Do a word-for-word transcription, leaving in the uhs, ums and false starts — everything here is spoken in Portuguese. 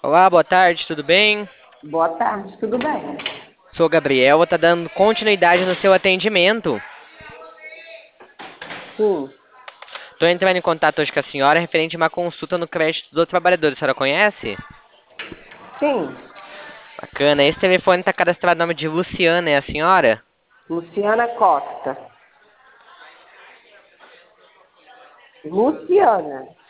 Olá, boa tarde, tudo bem? Boa tarde, tudo bem? Sou Gabriel, vou estar dando continuidade no seu atendimento. Sim, Estou entrando em contato hoje com a senhora referente a uma consulta no crédito do trabalhador. A senhora conhece? sim. Bacana. Esse telefone está cadastrado no nome de Luciana, é a senhora? Luciana Costa. Luciana.